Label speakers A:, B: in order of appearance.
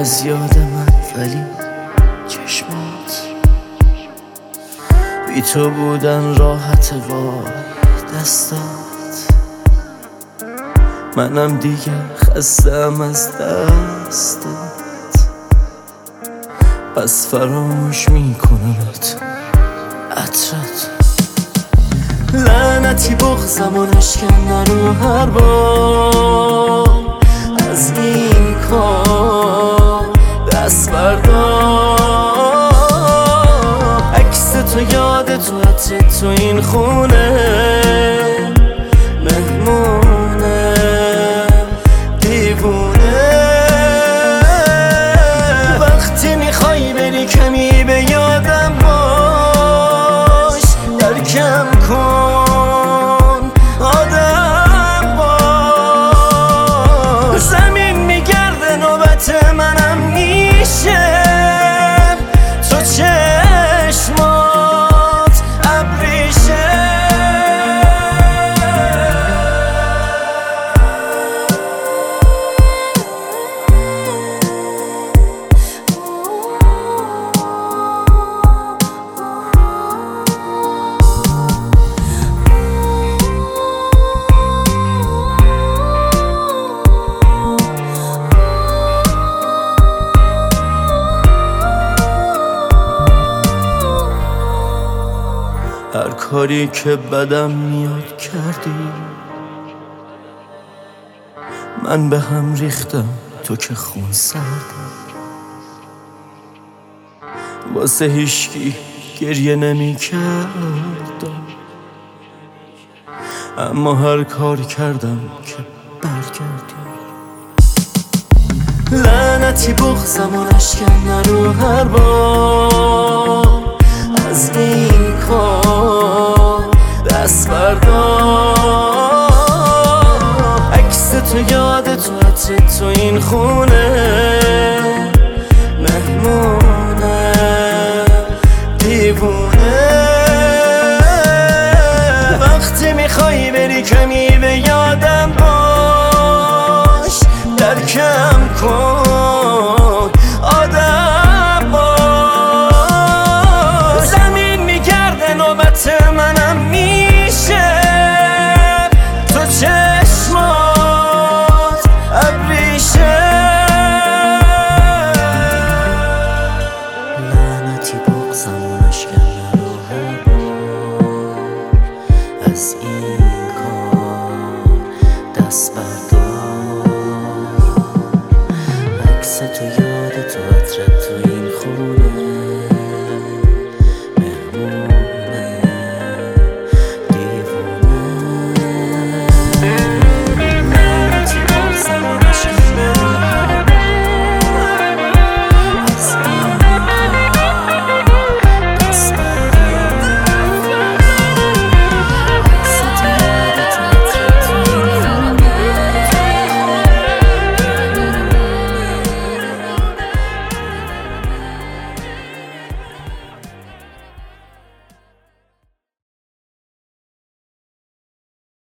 A: از یاد من، ولی چشمات بی تو بودن راحت. وای دستات، منم دیگه خستم از دستت، پس فراموش میکنمت عطرت. لعنتی بغضم و نشکن رو هر بار از این کار دست بردار. عکس تو، یاد تو، عطر تو این خونه مهمونه دیوونه. وقتی میخوای بری کمی به یادم باش، درکم کن آدم باش. زمین میگرده نوبت منم میشه، تو چشمات ابریشه. هر کاری که بدم میاد کردی، من به هم ریختم تو که خون سردی. واسه هیچکی گریه نمی کردم، اما هر کار کردم که برگردی. لعنتی بغضم و نشکن رو هر بار از این کار دست بردار. عکس تو، یاد تو، عطر تو این خونه مهمونه دیوونه. وقتی میخوای بری کمی به یادم باش، درکم کن آدم باش. زمین میگرده نوبت منم میشه، تو چشمات ابریشه. لعنتی بغضم و نشکن رو هر بار از این کار دست بردار. عکس تو